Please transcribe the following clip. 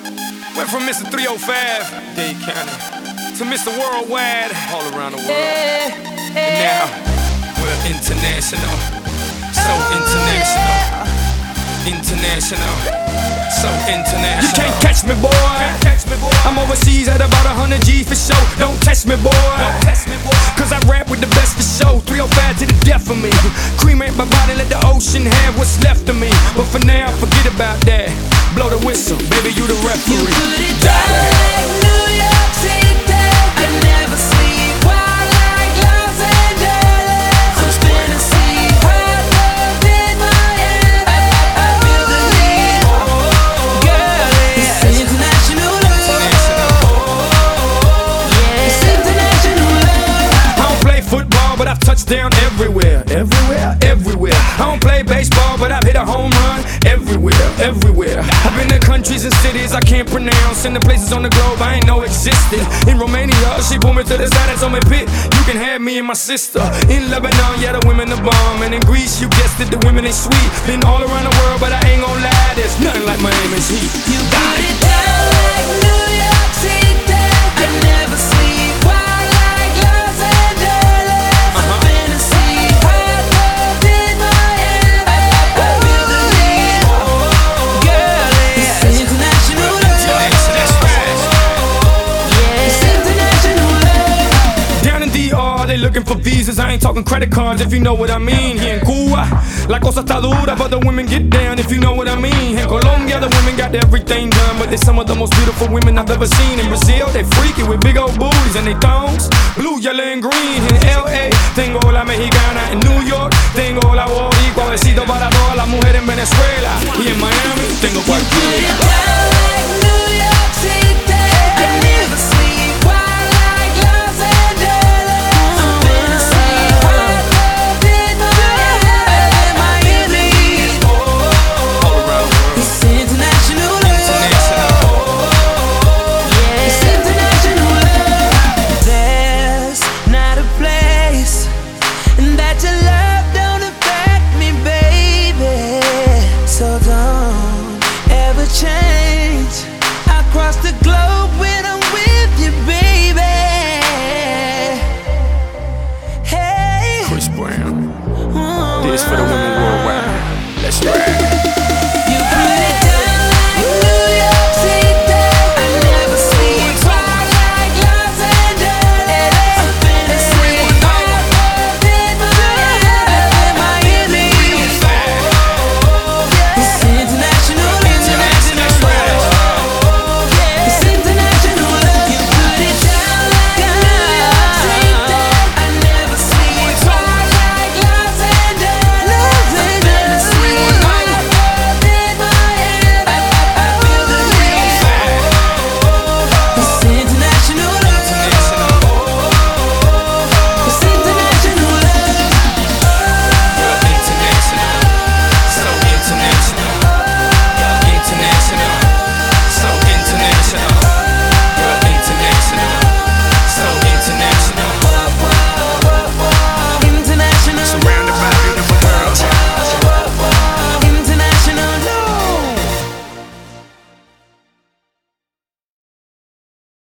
Went from Mr. 305, Dade County, to Mr. Worldwide, all around the world. And now, we're international, so international. International, so international. You can't catch me, boy. I'm overseas at about 100 G for show. Don't test me, boy. Cause I rap with the best for show. 305 to the death of me. Cremate my body, let the ocean have what's left of me. But for now, forget about that. Blow the whistle, baby, you the referee. You put it down like New York City. I never sleep wild like Los Angeles. I'm spinning sea, hot love in my head. I feel the need, girl. It's international love. It's international love. I don't play football, but I've touched down everywhere. Everywhere. I don't play baseball, but I've hit a home run everywhere. I've been to countries and cities I can't pronounce, and the places on the globe I ain't know existed. In Romania, she pulled me to the side and told me, Pit, you can have me and my sister. In Lebanon, yeah, the women are bomb. And in Greece, you guessed it, the women ain't sweet. Been all around the world, but I ain't gon' lie, there's nothing like Miami's heat. You put it down like New York City. I never sleep wild like Los Angeles. I'm spinning sea, hot love in my head. I feel the need, girl. It's international love. It's international love. Down in DR, they looking for visas. I ain't talking credit cards, if you know what I mean. Here in Cuba, la cosa está dura, but the women get down, if you know what I mean. In Colombia, the women got everything done, but they're some of the most beautiful women I've ever seen. In Brazil, they freaky with big old booties and they thongs, blue, yellow, and green. In LA, tengo la mexicana. In New York, tengo la boricua. Besito para todas las mujeres en Venezuela. Y en Miami, tengo Put it cualquiera. down like New York City. I never sleep wild like Los Angeles. I'm spinning sea, hot love in my head. I feel the heat. All around the world. It's international love. It's international love. There's not a place that your love don't affect me, baby. So don't ever change.